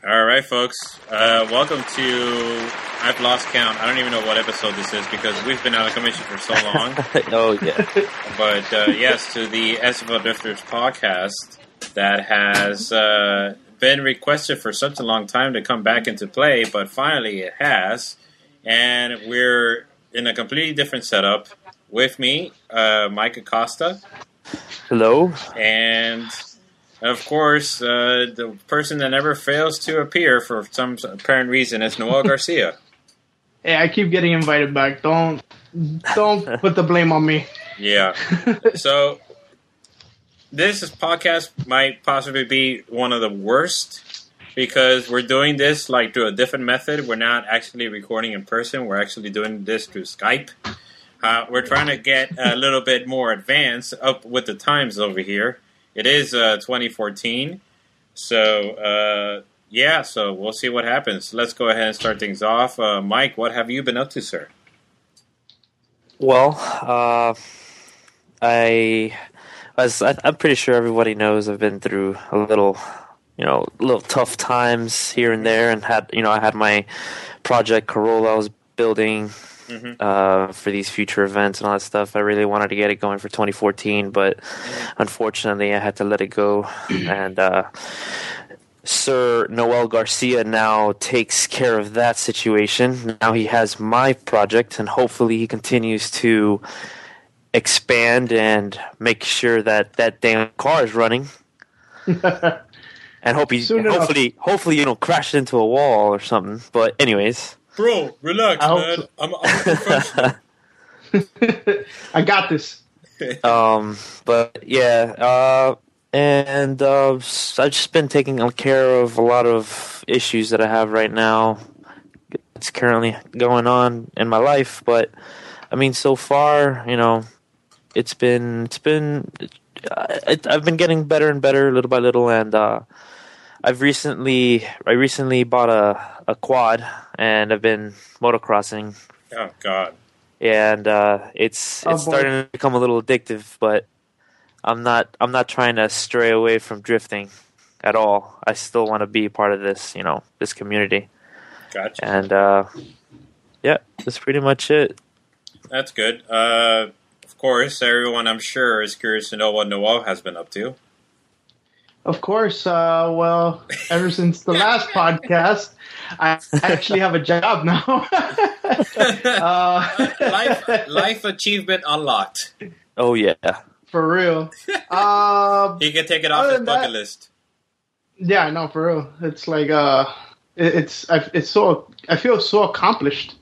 All right, folks. Welcome to. I've lost count. I don't even know what episode this is because we've been out of commission for so long. Oh, yeah. But yes, to the SFL Drifters podcast that has been requested for such a long time to come back into play, but finally it has. And we're in a completely different setup. With me, Mike Acosta. Hello. And, of course, the person that never fails to appear for some apparent reason is Noel Garcia. Hey, I keep getting invited back. Don't put the blame on me. Yeah. So, this podcast might possibly be one of the worst because we're doing this like through a different method. We're not actually recording in person. We're actually doing this through Skype. We're trying to get a little bit more advanced up with the times over here. It is 2014. So, so we'll see what happens. Let's go ahead and start things off. Mike, what have you been up to, sir? Well, I'm pretty sure everybody knows I've been through a little tough times here and there, and I had my project Corolla I was building for these future events and all that stuff. I really wanted to get it going for 2014, but unfortunately I had to let it go. And Sir Noel Garcia now takes care of that situation. Now he has my project, and hopefully he continues to expand and make sure that damn car is running. And hopefully you don't crash into a wall or something. But anyways. Bro, relax, man. I'm a professional. I got this. But yeah, and I've just been taking care of a lot of issues that I have right now. It's currently going on in my life, but I mean, so far, I've been getting better and better little by little, and I recently bought a quad, and I've been motocrossing. Oh God! And it's starting to become a little addictive, but I'm not trying to stray away from drifting at all. I still want to be part of this, this community. Gotcha. And yeah, that's pretty much it. That's good. Of course, everyone I'm sure is curious to know what Noel has been up to. Of course. Well, ever since the last podcast, I actually have a job now. Life achievement unlocked. Oh yeah, for real. He can take it off his bucket list. Yeah, no, for real. It's like I feel so accomplished.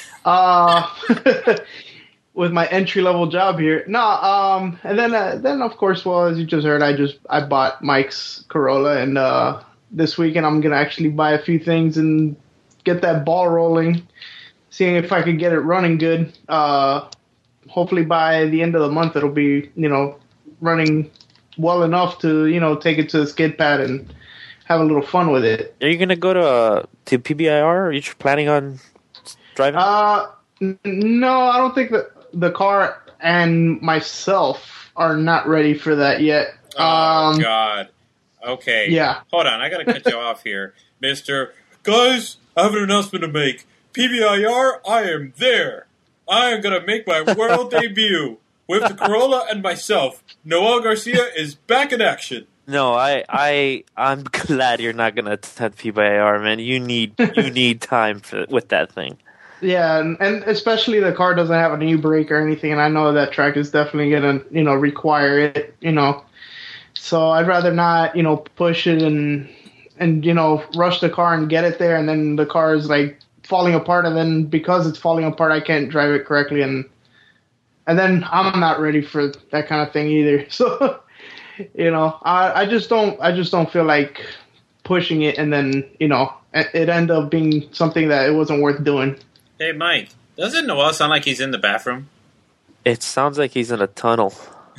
With my entry level job here. No, and then of course, well, as you just heard, I bought Mike's Corolla, and this weekend I'm gonna actually buy a few things and get that ball rolling, seeing if I could get it running good. Hopefully by the end of the month it'll be running well enough to take it to the skid pad and have a little fun with it. Are you gonna go to PBIR? Are you planning on driving? No, I don't think that the car and myself are not ready for that yet. Oh, God. Okay. Yeah. Hold on. I got to cut you off here. Mister, guys, I have an announcement to make. PBIR, I am there. I am going to make my world debut with the Corolla and myself. Noel Garcia is back in action. No, I'm glad you're not going to attend PBIR, man. You need time with that thing. Yeah, and especially the car doesn't have an e-brake or anything, and I know that track is definitely going to, require it, So I'd rather not, push it and rush the car and get it there, and then the car is, like, falling apart, and then because it's falling apart, I can't drive it correctly, and then I'm not ready for that kind of thing either. So, I just don't feel like pushing it, and then, it end up being something that it wasn't worth doing. Hey, Mike, doesn't Noel sound like he's in the bathroom? It sounds like he's in a tunnel.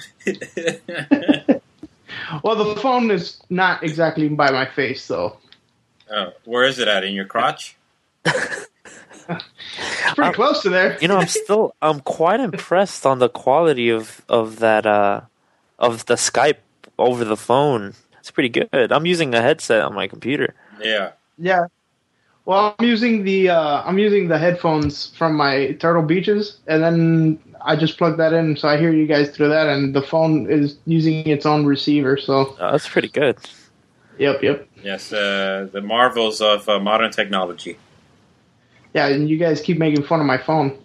Well, the phone is not exactly by my face, though. Oh, where is it at? In your crotch? It's pretty close to there. I'm quite impressed on the quality of that of the Skype over the phone. It's pretty good. I'm using a headset on my computer. Yeah. Yeah. Well, I'm using the headphones from my Turtle Beaches, and then I just plug that in, so I hear you guys through that, and the phone is using its own receiver. So, That's pretty good. yep. Yes, the marvels of modern technology. Yeah, and you guys keep making fun of my phone.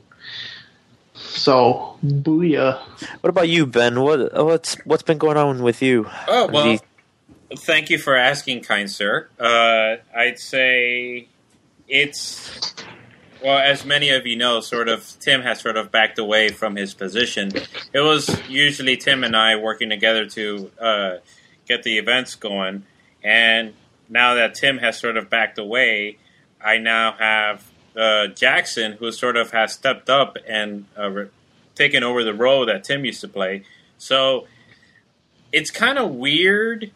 So, booyah. What about you, Ben? What's been going on with you? Oh, well, thank you for asking, kind sir. I'd say it's, well, as many of you know, Tim has sort of backed away from his position. It was usually Tim and I working together to get the events going, and now that Tim has sort of backed away, I now have Jackson, who sort of has stepped up and taken over the role that Tim used to play. So it's kind of weird,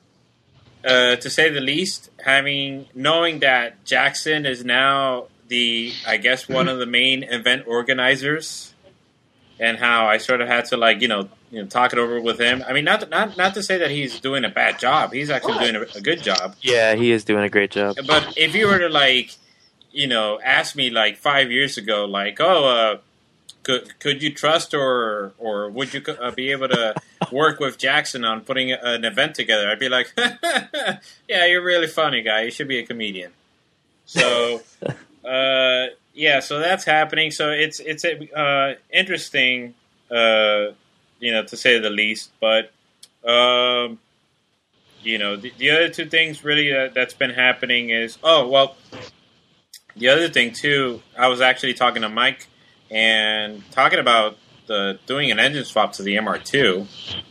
to say the least, knowing that Jackson is now one of the main event organizers, and how I sort of had to talk it over with him. I mean, not to say that he's doing a bad job. He's actually doing a good job. Yeah, he is doing a great job. But if you were to ask me 5 years ago, could you trust or would you be able to work with Jackson on putting an event together? I'd be like, yeah, you're really funny, guy. You should be a comedian. So, yeah, so that's happening. So it's interesting, to say the least. But the other two things really that's been happening is the other thing too. I was actually talking to Mike and talking about doing an engine swap to the MR2,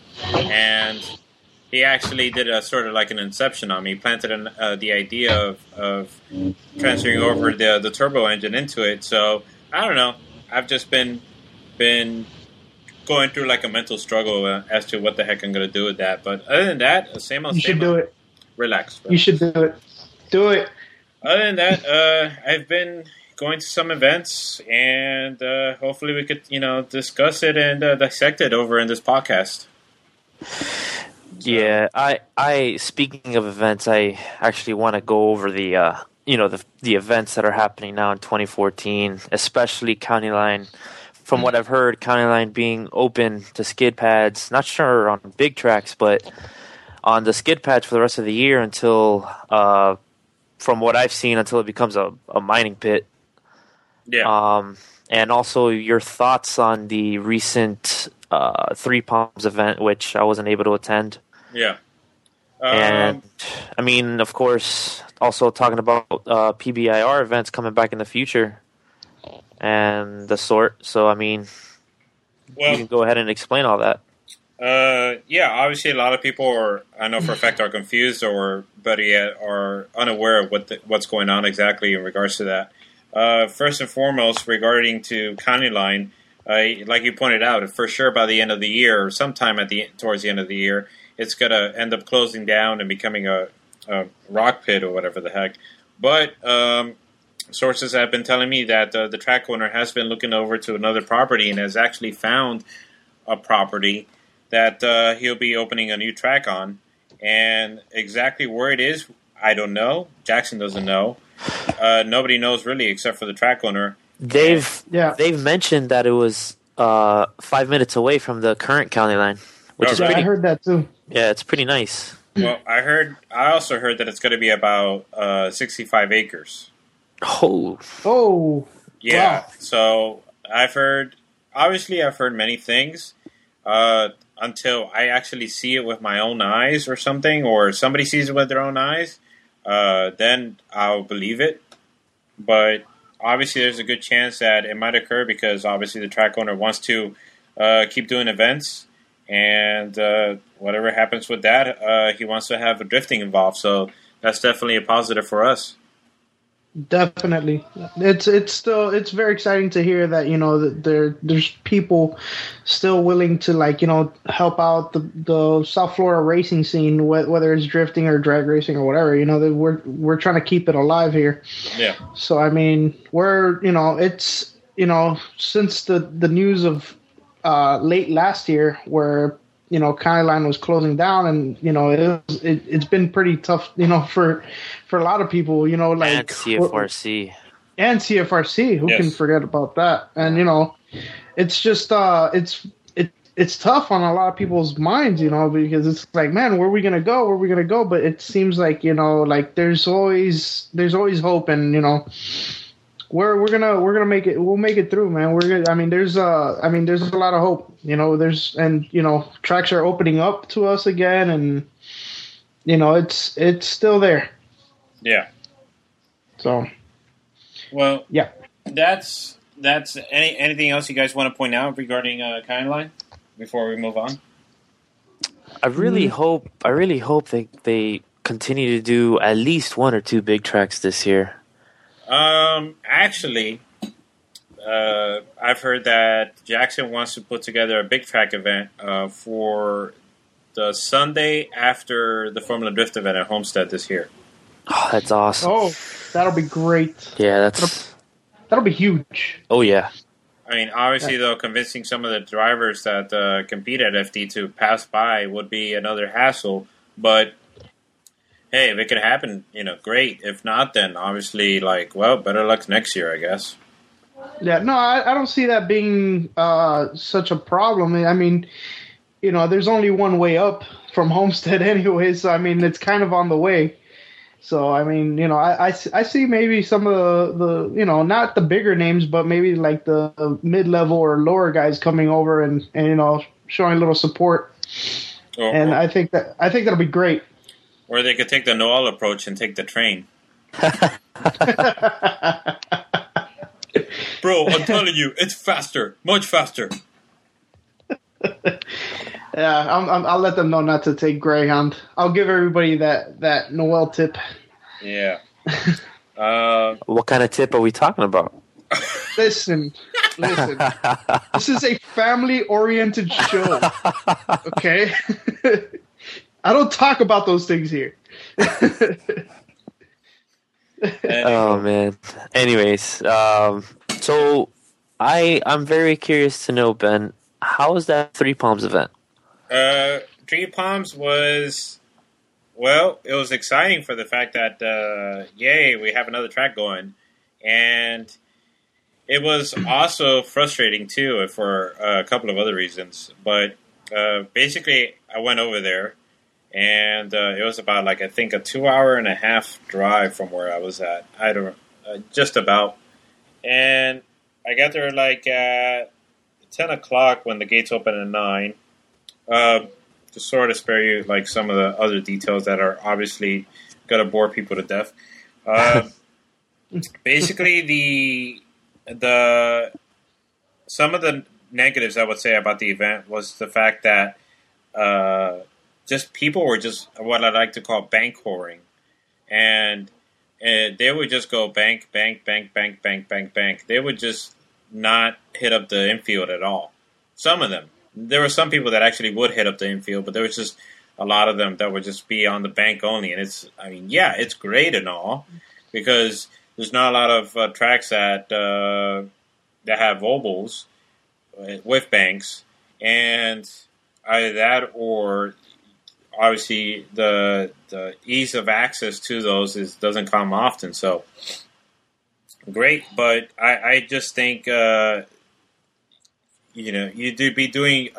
and he actually did a sort of like an inception on me. He planted the idea of transferring over the turbo engine into it. So I don't know. I've just been going through like a mental struggle as to what the heck I'm going to do with that. But other than that, same old. You should do it. Relax. You should do it. Do it. Other than that, I've been going to some events, and hopefully we could, discuss it and dissect it over in this podcast. Yeah, I speaking of events, I actually want to go over the events that are happening now in 2014, especially County Line. From what I've heard, County Line being open to skid pads, not sure on big tracks, but on the skid pads for the rest of the year until, from what I've seen, until it becomes a mining pit. Yeah. And also your thoughts on the recent Three Palms event, which I wasn't able to attend. Yeah. And I mean, of course, also talking about PBIR events coming back in the future and the sort. So, I mean, you can go ahead and explain all that. Yeah, obviously a lot of people I know for a fact, are confused or better yet, are unaware of what's going on exactly in regards to that. First and foremost, regarding to County Line, like you pointed out, for sure by the end of the year, or sometime towards the end of the year, it's going to end up closing down and becoming a rock pit or whatever the heck. But sources have been telling me that the track owner has been looking over to another property and has actually found a property that he'll be opening a new track on. And exactly where it is, I don't know. Jackson doesn't know. Nobody knows really except for the track owner. They've mentioned that it was 5 minutes away from the current County Line, which is pretty. I heard that too. Yeah, it's pretty nice. Well, I also heard that it's going to be about 65 acres. Oh. Yeah. Wow. So I've heard many things until I actually see it with my own eyes or something, or somebody sees it with their own eyes. Then I'll believe it. But obviously there's a good chance that it might occur because obviously the track owner wants to keep doing events, and whatever happens with that, he wants to have a drifting involved. So that's definitely a positive for us. Definitely, it's very exciting to hear that that there's people still willing to help out the South Florida racing scene, whether it's drifting or drag racing or whatever. That we're trying to keep it alive here. Yeah. So I mean, since the news of late last year where County Line was closing down, and it's been pretty tough, for a lot of people, like And CFRC. and CFRC. Who can forget about that? And it's just it's tough on a lot of people's minds, because it's like, man, where are we gonna go? Where are we gonna go? But it seems like like there's always hope, and we're gonna make it. We'll make it through, man. There's a lot of hope. Tracks are opening up to us again, and it's still there. Yeah. So. Well. Yeah. That's anything else you guys want to point out regarding County Line before we move on? I really hope they continue to do at least one or two big tracks this year. Actually, I've heard that Jackson wants to put together a big track event for the Sunday after the Formula Drift event at Homestead this year. Oh, that's awesome. Oh, that'll be great. Yeah, that'll be huge. Oh, yeah. I mean, obviously, though, convincing some of the drivers that compete at FD to pass by would be another hassle. But, hey, if it could happen, great. If not, then obviously, better luck next year, I guess. Yeah, no, I don't see that being such a problem. I mean, there's only one way up from Homestead anyway, so, it's kind of on the way. So, I see maybe some of the not the bigger names, but maybe like the mid-level or lower guys coming over and showing a little support. And I think that'll be great. Or they could take the Noel approach and take the train. Bro, I'm telling you, it's faster. Much faster. Yeah, I'll let them know not to take Greyhound. I'll give everybody that Noel tip. Yeah. What kind of tip are we talking about? Listen. This is a family-oriented show. Okay? I don't talk about those things here. Oh, man. Anyways, so I'm very curious to know, Ben, how was that Three Palms event? Three Palms was, it was exciting for the fact that, we have another track going. And it was also frustrating, too, for a couple of other reasons. But basically, I went over there, and it was about, I think, a 2.5-hour drive from where I was at. Just about. And I got there, at 10 o'clock when the gates open at 9. To sort of spare you some of the other details that are obviously going to bore people to death. Basically, the some of the negatives I would say about the event was the fact that just people were just what I like to call bank whoring, and they would just go bank, bank, bank, bank, bank, bank, bank. They would just not hit up the infield at all. Some of them. There were some people that actually would hit up the infield, but there was just a lot of them that would just be on the bank only. And it's great and all because there's not a lot of tracks that have ovals with banks, and either that or obviously the ease of access to those doesn't come often. So great, but I just think. You'd be doing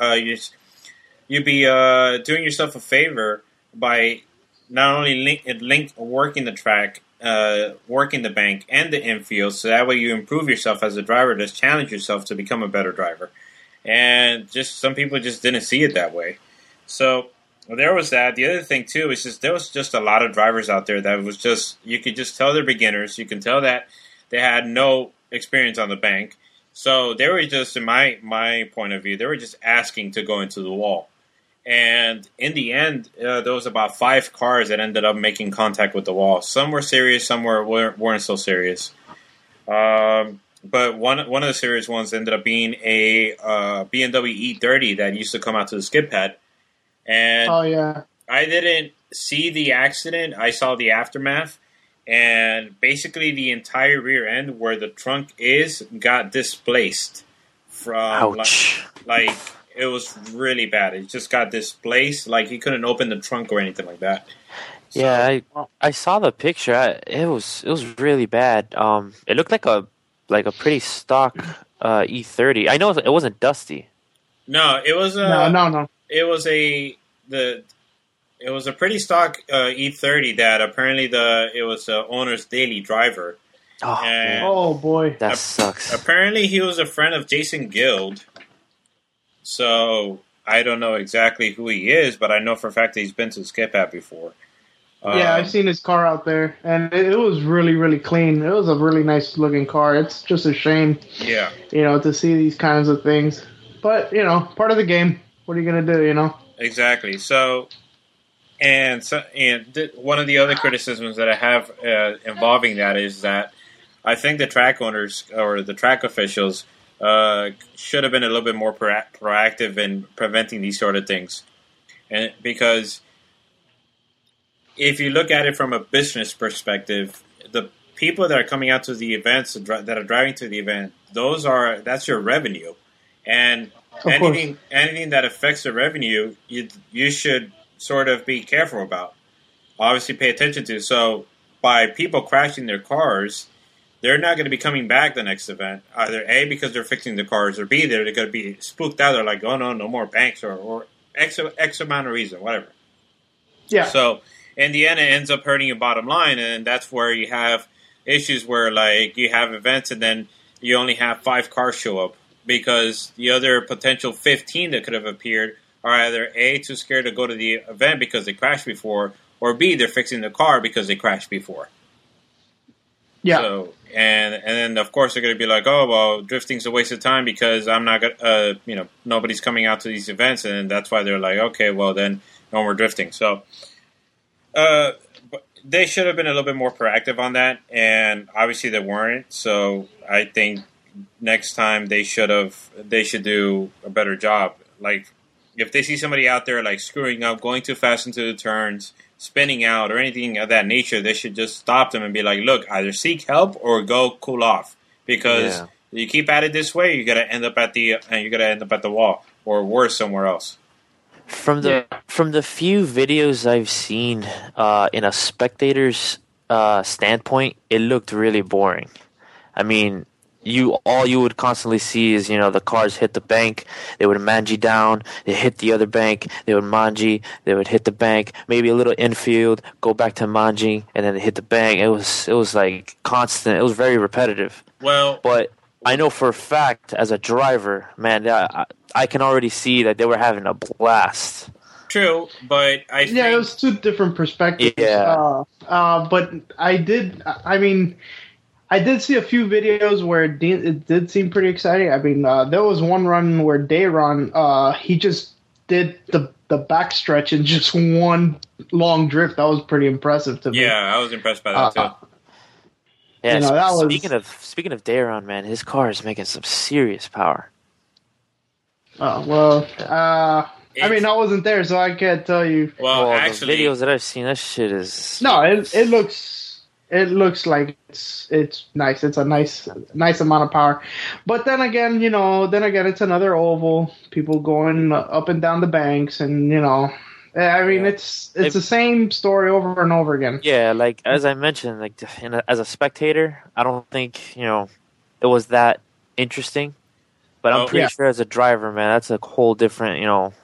doing yourself a favor by not only working the track, working the bank and the infield, so that way you improve yourself as a driver, just challenge yourself to become a better driver. And just some people just didn't see it that way. So there was that. The other thing too is there was just a lot of drivers out there that was just you could just tell they're beginners. You can tell that they had no experience on the bank. So they were just, in my point of view, they were just asking to go into the wall. And in the end, there was about 5 cars that ended up making contact with the wall. Some were serious, some weren't so serious. But one of the serious ones ended up being a BMW E30 that used to come out to the skid pad. And oh, yeah. I didn't see the accident. I saw the aftermath. And basically the entire rear end where the trunk is got displaced from Ouch. it was really bad. It just got displaced. Like he couldn't open the trunk or anything like that. So, Yeah, I saw the picture. It was really bad. It looked like a pretty stock E30. I know it wasn't dusty. no, it was No. it was it was a pretty stock E30 that apparently it was the owner's daily driver. Oh, And- man, Oh boy. that sucks. Apparently, he was a friend of Jason Guild. So I don't know exactly who he is, but I know for a fact that he's been to Skip At before. Yeah, I've seen his car out there, and it was really, really clean. It was a really nice looking car. It's just a shame, Yeah, to see these kinds of things. But part of the game. What are you gonna do? exactly. So one of the other criticisms that I have involving that is that I think the track owners or the track officials should have been a little bit more proactive in preventing these sort of things, and because if you look at it from a business perspective, the people that are coming out to the events that are driving to the event, that's your revenue, and anything that affects the revenue, you should sort of be careful about. Obviously, pay attention to. So by people crashing their cars, they're not going to be coming back the next event. Either A, because they're fixing the cars, or B, they're going to be spooked out. They're like, oh no more banks or X amount of reason, whatever. Yeah. So in the end, it ends up hurting your bottom line, and that's where you have issues where, like, you have events and then you only have 5 cars show up because the other potential 15 that could have appeared are either A, too scared to go to the event because they crashed before, or B, they're fixing the car because they crashed before. Yeah. So, and then of course they're going to be like, oh well, drifting's a waste of time because I'm not gonna, nobody's coming out to these events, and that's why they're like, okay, well then no more drifting. So, but they should have been a little bit more proactive on that, and obviously they weren't. So I think next time they should do a better job. Like if they see somebody out there like screwing up, going too fast into the turns, spinning out, or anything of that nature, they should just stop them and be like, look, either seek help or go cool off. Because you keep at it this way, you're gonna end up at the wall, or worse, somewhere else. From the few videos I've seen in a spectator's standpoint, it looked really boring. I mean, all you would constantly see is, the cars hit the bank, they would mangy down, they hit the other bank, they would mangy, they would hit the bank, maybe a little infield, go back to mangy, and then they hit the bank. It was like constant. It was very repetitive. Well, but I know for a fact, as a driver, man, I can already see that they were having a blast. True, but I think... Yeah, it was 2 different perspectives. Yeah. But I did see a few videos where it did seem pretty exciting. I mean, there was one run where Dayron, he just did the backstretch in just one long drift. That was pretty impressive to me. Yeah, I was impressed by that too. Yeah, that was... speaking of Dayron, man, his car is making some serious power. Oh, well, I mean, I wasn't there, so I can't tell you. Well, actually, the videos that I've seen, that shit is... No, it looks like it's nice. It's a nice amount of power. But then again, it's another oval. People going up and down the banks, and I mean, it's the same story over and over again. Yeah, like as I mentioned, like as a spectator, I don't think it was that interesting. But I'm pretty sure as a driver, man, that's a whole different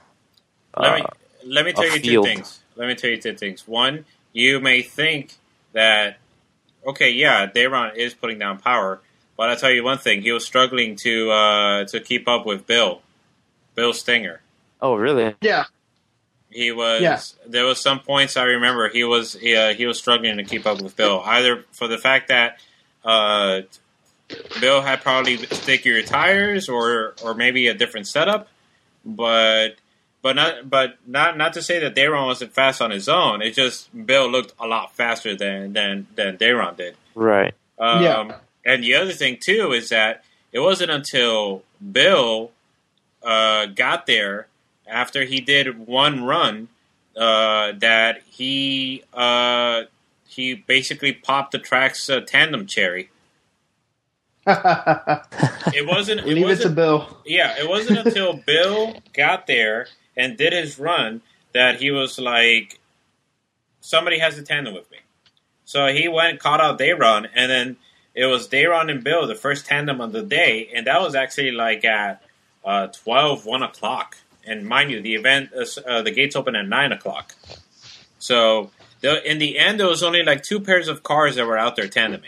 Let me tell you field. 2 things. Let me tell you 2 things. One, you may think that, okay, yeah, Dayron is putting down power, but I'll tell you one thing: he was struggling to keep up with Bill Stinger. Oh, really? Yeah. He was. Yeah. There was some points I remember he was struggling to keep up with Bill, either for the fact that Bill had probably stickier tires, or maybe a different setup, but not to say that Dayron wasn't fast on his own. It's just Bill looked a lot faster than Dayron did. Right. And the other thing too is that it wasn't until Bill got there after he did one run that he basically popped the track's tandem cherry. It wasn't. Leave it to Bill. Yeah, it wasn't until Bill got there and did his run that he was like, somebody has to tandem with me. So he went, caught out Dayron, and then it was Dayron and Bill, the first tandem of the day, and that was actually like at 1 o'clock. And mind you, the event, the gates open at 9 o'clock. So in the end, there was only like 2 pairs of cars that were out there tandeming.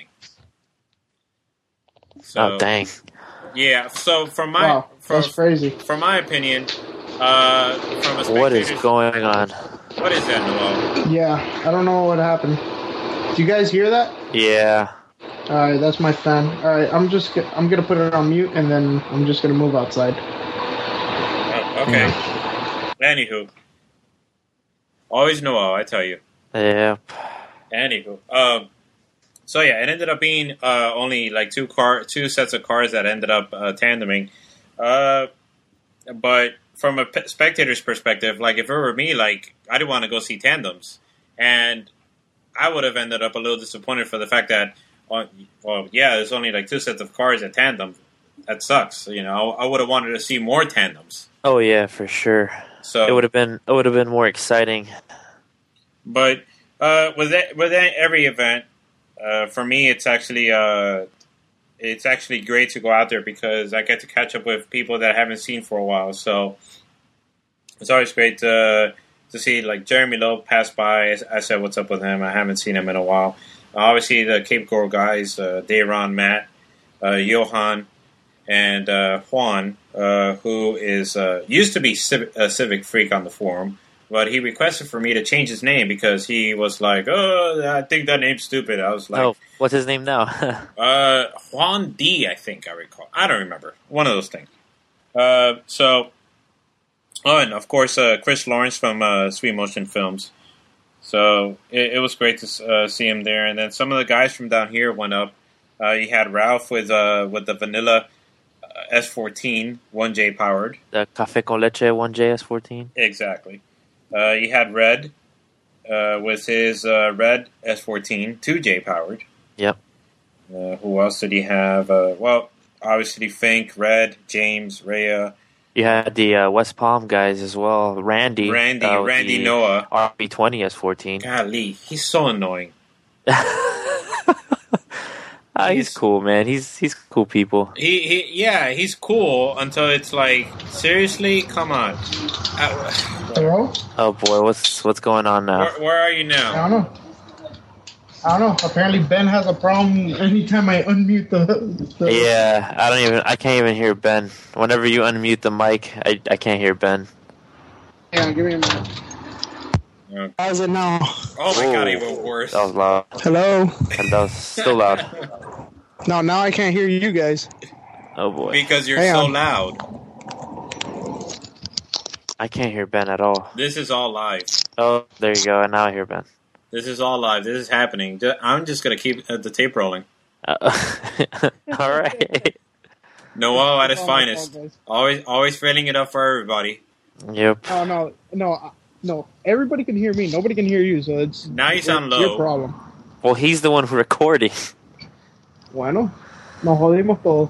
So, Oh, dang. yeah, so That's crazy. from my opinion, from a spectator's... What is going on? What is that, Noel? Yeah, I don't know what happened. Do you guys hear that? Yeah. All right, that's my fan. All right, I'm gonna put it on mute, and then I'm just gonna move outside. Oh, okay. Anywho. Always Noel, I tell you. Yep. Anywho. So yeah, it ended up being only like 2 sets of cars that ended up tandeming. But from a spectator's perspective, like if it were me, like I didn't want to go see tandems, and I would have ended up a little disappointed for the fact that, there's only like 2 sets of cars at tandem. That sucks. You know, I would have wanted to see more tandems. Oh yeah, for sure. So It would have been more exciting. But with every event, for me, it's actually great to go out there because I get to catch up with people that I haven't seen for a while. So it's always great to see like Jeremy Lowe pass by. I said what's up with him. I haven't seen him in a while. Obviously, the Cape Coral guys, Dayron, Matt, Johan, and Juan, who is used to be a Civic Freak on the forum. But he requested for me to change his name because he was like, "Oh, I think that name's stupid." I was like, Oh, what's his name now? Juan D, I think I recall. I don't remember. One of those things. And of course, Chris Lawrence from Sweet Motion Films. So it was great to see him there. And then some of the guys from down here went up. You had Ralph with the Vanilla S14, 1J powered. The Café con Leche 1JS14. Exactly. You had Red with his Red S14, 2J powered. Yep. Who else did he have? Obviously Fink, Red, James, Rhea. You had the West Palm guys as well. Randy Noah. RB20 S14. Golly, he's so annoying. He's cool, man. He's cool people. He's cool until it's like, seriously, come on. Hello? Oh boy, what's going on now? Where are you now? I don't know. Apparently Ben has a problem anytime I unmute the Yeah, I can't even hear Ben. Whenever you unmute the mic, I can't hear Ben. Yeah, give me a minute. Okay. How's it now? Oh my god, even worse. That was loud. Hello? And that was still loud. No, now I can't hear you guys. Oh boy. Because you're Hang so on. loud. I can't hear Ben at all. This is all live. Oh, there you go. And now I hear Ben. This is all live. This is happening. I'm just going to keep the tape rolling. All right. Noel at his finest. Always filling it up for everybody. Yep. Oh, no. Everybody can hear me. Nobody can hear you, so it's... Now you sound your low. problem. Well, he's the one recording. Bueno, nos jodimos todos.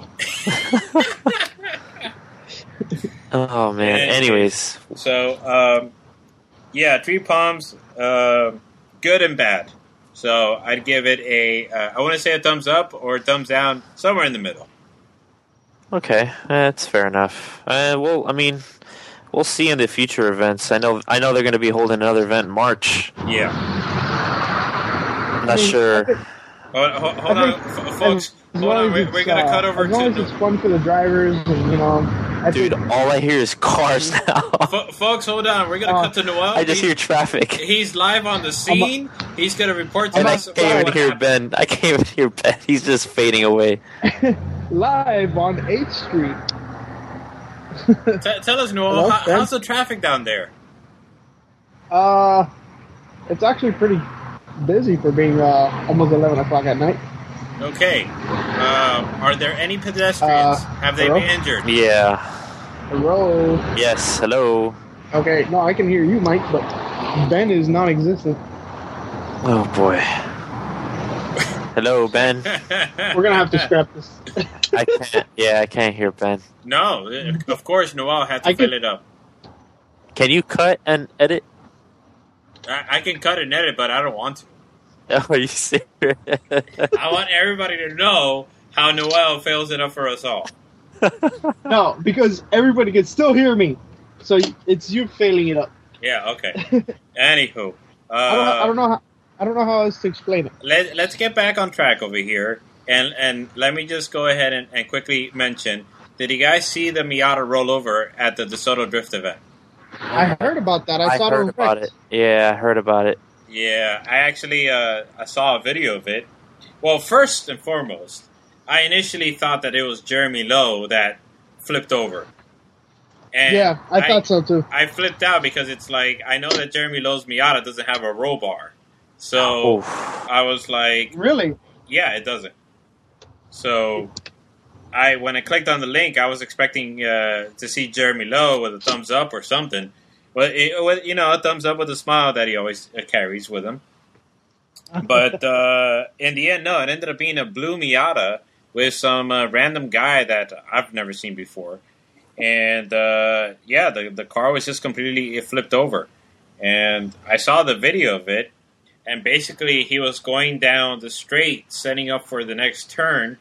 Oh man. Anyways, So, 3 palms, good and bad. So I'd give it I want to say a thumbs up or a thumbs down, somewhere in the middle. okay, that's fair enough. We'll see in the future events. I know they're going to be holding another event in March. Yeah. I'm not sure. Hold on, folks. Hold on, we're going to cut over as long to... as it's fun for the drivers, and Dude, all I hear is cars now. Folks, hold on. We're going to cut to Noel. I just hear traffic. He's live on the scene. He's going to report to And I us. can't even hear Ben. I can't even hear Ben. He's just fading away. live on 8th Street. Tell us, Noel, Hello, how's the traffic down there? It's actually pretty busy for being almost 11 o'clock at night. Okay. Are there any pedestrians? Have they hello? been injured? Yeah. Hello. Yes. Hello. Okay, no, I can hear you, Mike, but Ben is non-existent. Oh boy. Hello, Ben. We're gonna have to scrap this. I can't. Yeah, I can't hear Ben. No, of course Noel had to fill it up. Can you cut and edit? I can cut and edit, but I don't want to. Oh, are you serious? I want everybody to know how Noel fills it up for us all. No, because everybody can still hear me. So it's you failing it up. Yeah, okay. Anywho. I don't know how else to explain it. Let's get back on track over here. And let me just go ahead and quickly mention, did you guys see the Miata rollover at the DeSoto Drift event? I heard about that. I saw heard about it. Yeah, I heard about it. Yeah, I actually I saw a video of it. Well, first and foremost, I initially thought that it was Jeremy Lowe that flipped over. And yeah, I thought so too. I flipped out because it's like, I know that Jeremy Lowe's Miata doesn't have a roll bar. So I was like... Really? Yeah, it doesn't. So when I clicked on the link, I was expecting to see Jeremy Lowe with a thumbs up or something. But, a thumbs up with a smile that he always carries with him. But in the end, no, it ended up being a blue Miata with some random guy that I've never seen before. And, the car was just completely flipped over. And I saw the video of it. And basically, he was going down the straight, setting up for the next turn.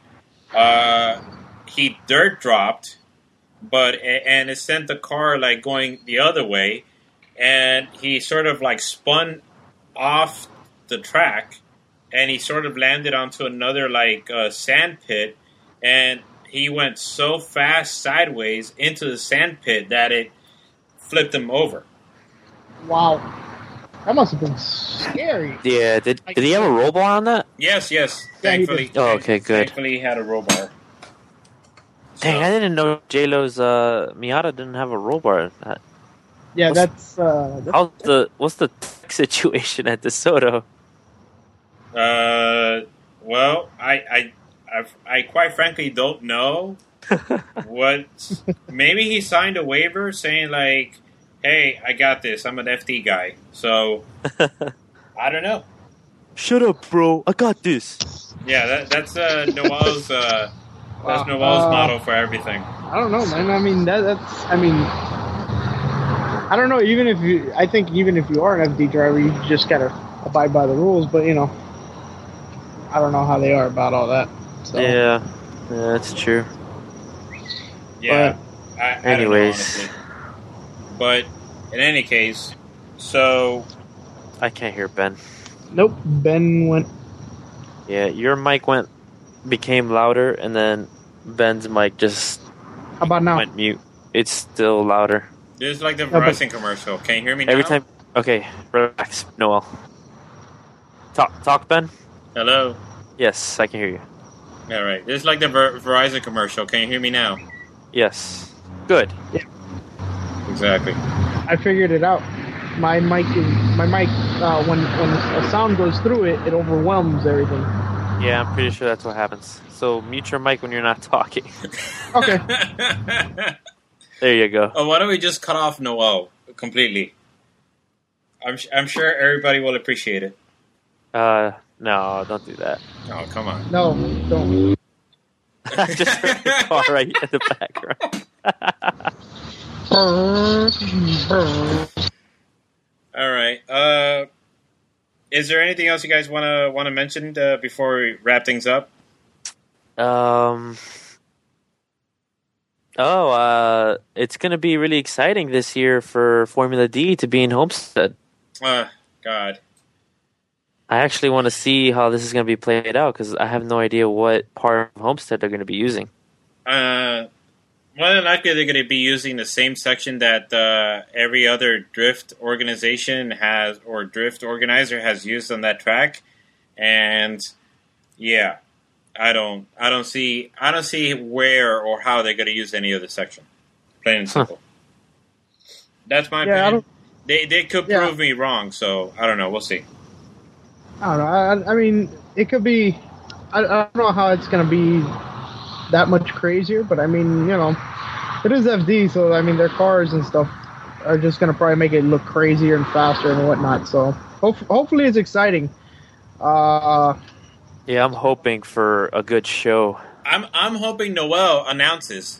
He dirt dropped, and it sent the car like going the other way, and he sort of like spun off the track, and he sort of landed onto another like sand pit, and he went so fast sideways into the sand pit that it flipped him over. Wow. That must have been scary. Yeah, did he have a roll bar on that? Yes. Yeah, Thankfully. Oh, okay, good. Thankfully, he had a roll bar. Dang, I didn't know J-Lo's Miata didn't have a roll bar. Yeah, that's what's the situation at DeSoto? Well, I quite frankly don't know what. Maybe he signed a waiver saying like, "Hey, I got this. I'm an FD guy." So I don't know. Shut up, bro. I got this. Yeah, that's Noel's. That's Noel's motto for everything. I don't know, man. I mean, I don't know. I think even if you are an FD driver, you just gotta abide by the rules. But I don't know how they are about all that. So. Yeah, that's true. Yeah. Anyways, I don't know, but in any case, so I can't hear Ben. Nope, Ben went. Yeah, your mic became louder, and then Ben's mic just How about now? went mute. It's still louder. this is like the Verizon commercial. Can you hear me now? Every time. Okay, relax, Noel. Talk, Ben. Hello. Yes, I can hear you. All right. This is like the Verizon commercial. Can you hear me now? Yes. Good. Exactly. I figured it out. My mic when a sound goes through it, it overwhelms everything. Yeah, I'm pretty sure that's what happens. So mute your mic when you're not talking. Okay. There you go. Oh, why don't we just cut off Noel completely? I'm sure everybody will appreciate it. No, don't do that. Oh, come on. No, don't. I just heard the car right in the background. All right. Is there anything else you guys want to mention before we wrap things up? It's going to be really exciting this year for Formula D to be in Homestead. God. I actually want to see how this is going to be played out because I have no idea what part of Homestead they're going to be using. More than likely, they're going to be using the same section that every other drift organization has or drift organizer has used on that track, and yeah, I don't see where or how they're going to use any other section. Plain and simple. That's my opinion. They could prove me wrong, so I don't know. We'll see. I don't know. I mean, it could be. I don't know how it's going to be that much crazier, but I mean, it is FD, so I mean, their cars and stuff are just going to probably make it look crazier and faster and whatnot. So hopefully it's exciting. Yeah, I'm hoping for a good show. I'm hoping Noel announces.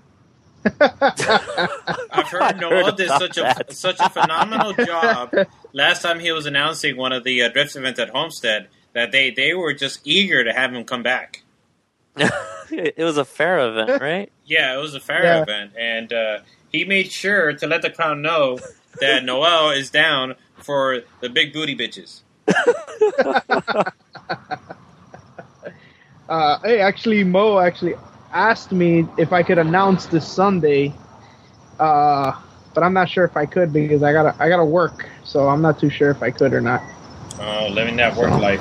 I've heard Noel did such a phenomenal job last time he was announcing one of the drift events at Homestead that they were just eager to have him come back. It was a fair event, right? Yeah, it was a fair event, and he made sure to let the crowd know that Noel is down for the big booty bitches. Hey, actually, Mo actually asked me if I could announce this Sunday, but I'm not sure if I could because I gotta work, so I'm not too sure if I could or not. Oh, living that work life.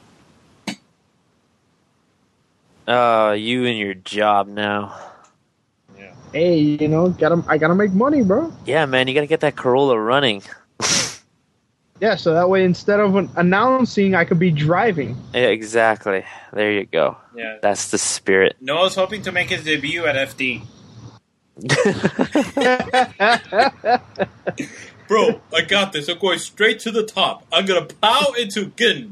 You and your job now. Yeah. Hey, you know, I gotta make money, bro. Yeah, man, you gotta get that Corolla running. Yeah, so that way instead of announcing, I could be driving. Yeah, exactly. There you go. Yeah. That's the spirit. Noel's hoping to make his debut at FD. Bro, I got this. I'm going straight to the top. I'm gonna plow into Gin.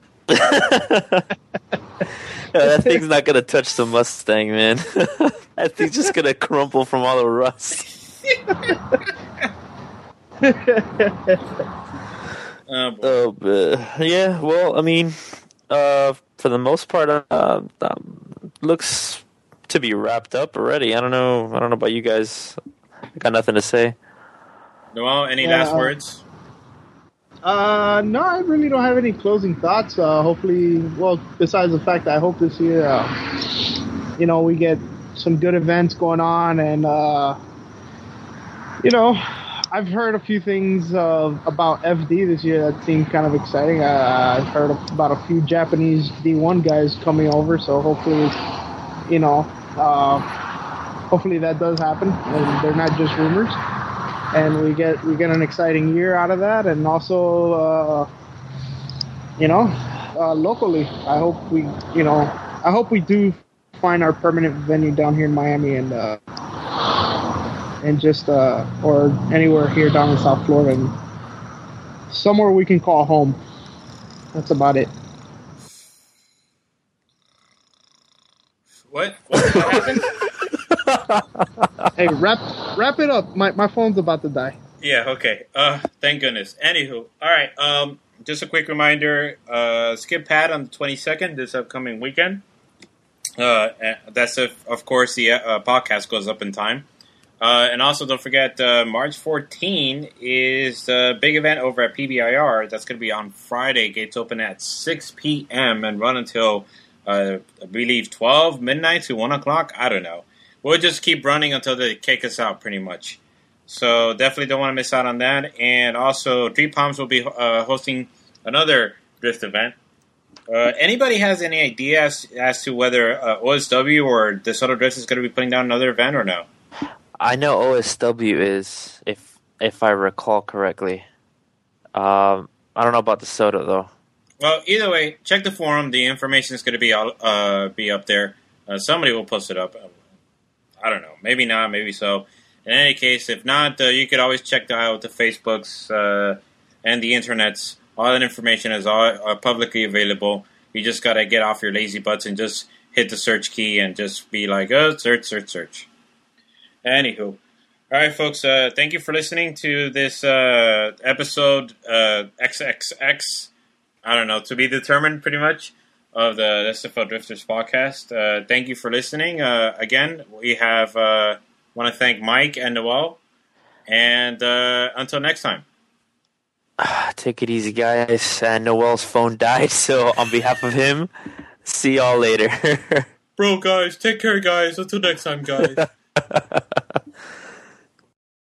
That thing's not gonna touch the Mustang, man. That thing's just gonna crumple from all the rust. Yeah. Well, I mean, for the most part, looks to be wrapped up already. I don't know about you guys. I got nothing to say. Noel, any last words? No, I really don't have any closing thoughts. Hopefully, well, besides the fact that I hope this year, you know, we get some good events going on, and you know, I've heard a few things about FD this year that seem kind of exciting. I've heard about a few Japanese D1 guys coming over, so hopefully, you know, hopefully that does happen, and they're not just rumors. And we get an exciting year out of that, and also, you know, locally, I hope we do find our permanent venue down here in Miami, and just or anywhere here down in South Florida, and somewhere we can call home. That's about it. What happened? Hey, wrap it up. My phone's about to die. Yeah, okay. Thank goodness. Anywho, all right. Just a quick reminder. Skip Pad on the 22nd, this upcoming weekend. That's if, of course, the podcast goes up in time. And also, don't forget, March 14 is the big event over at PBIR. That's going to be on Friday. Gates open at 6 p.m. and run until, I believe, 12 midnight to 1 o'clock. I don't know. We'll just keep running until they kick us out, pretty much. So definitely don't want to miss out on that. And also, Dream Palms will be hosting another drift event. Anybody has any idea as to whether OSW or DeSoto Drift is going to be putting down another event or no? I know OSW is, if I recall correctly. I don't know about DeSoto, though. Well, either way, check the forum. The information is going to be up there. Somebody will post it up. I don't know. Maybe not. Maybe so. In any case, if not, you could always check out the Facebooks and the internets. All that information is all publicly available. You just got to get off your lazy butts and just hit the search key and just be like, oh, search. Anywho. All right, folks. Thank you for listening to this episode XXX. I don't know, to be determined pretty much, of the SFL Drifters podcast. Thank you for listening. Again, we have want to thank Mike and Noel. And until next time. Take it easy, guys. Noel's phone died, so on behalf of him, see y'all later. Bro, guys, take care, guys. Until next time, guys.